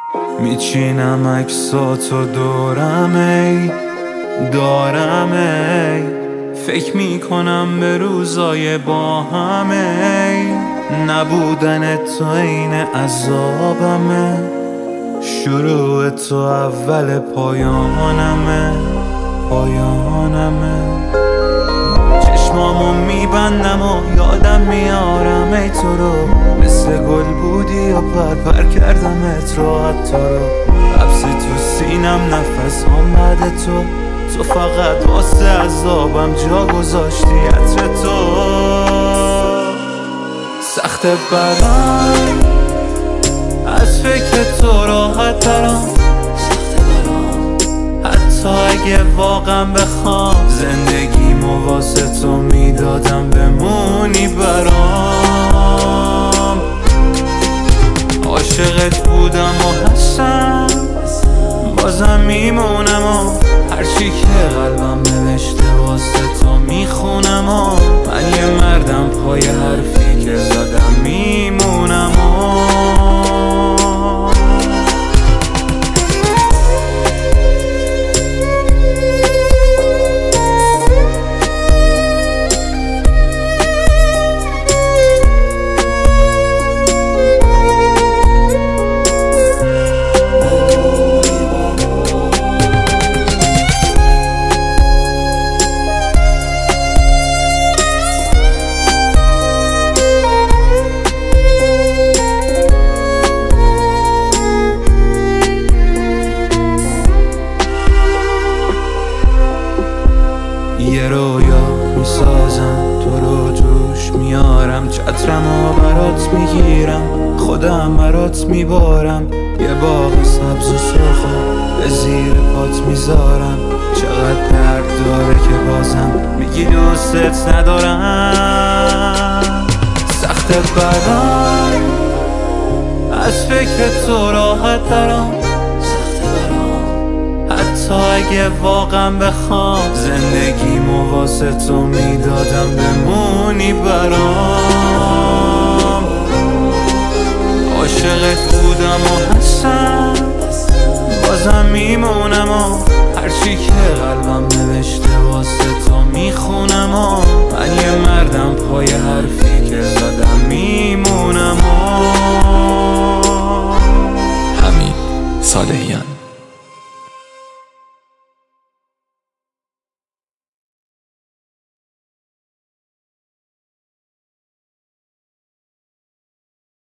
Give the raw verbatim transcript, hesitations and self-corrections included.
میچینم عکساتو دورم ای دارم ای فکر میکنم به روزای با همه نبودن تو این عذابمه شروع تو اول پایانمه پایانمه چشمامو میبندم و یادم میارم ای تو رو مثل گل بودی و پر پر کردمت راحت تو رو حبسی تو سینم نفس هم بعد تو تو فقط واسه عذابم جا گذاشتی عطر تو سخت برام از فکر تو راحت ترم حتی اگه واقعا بخوام زندگیمو واسه تو میدادم بمونی برام عاشقت بودم و هستم بازم میمونم و هرچی که قلبم نوشته واسه تو میخونم و من یه مردم پای حرفی که زدم میمونم و یه رویا میسازم تو رو جوش میارم چترم و برات میگیرم خودم برات میبارم یه باغ سبز و سرخو به زیر پات میذارم چقدر درد داره که بازم میگی دوستت ندارم سخت برام از فکر تو راحت ترم حتی اگه واقعا بخوام زندگیمو واسه تو میدادم بمونی برام عاشقت بودم و هستم بازم میمونم و هرچی که قلبم نوشته واسه تو میخونم و من یه مردم پای حرفی که زدم میمونم و حمید صالحی.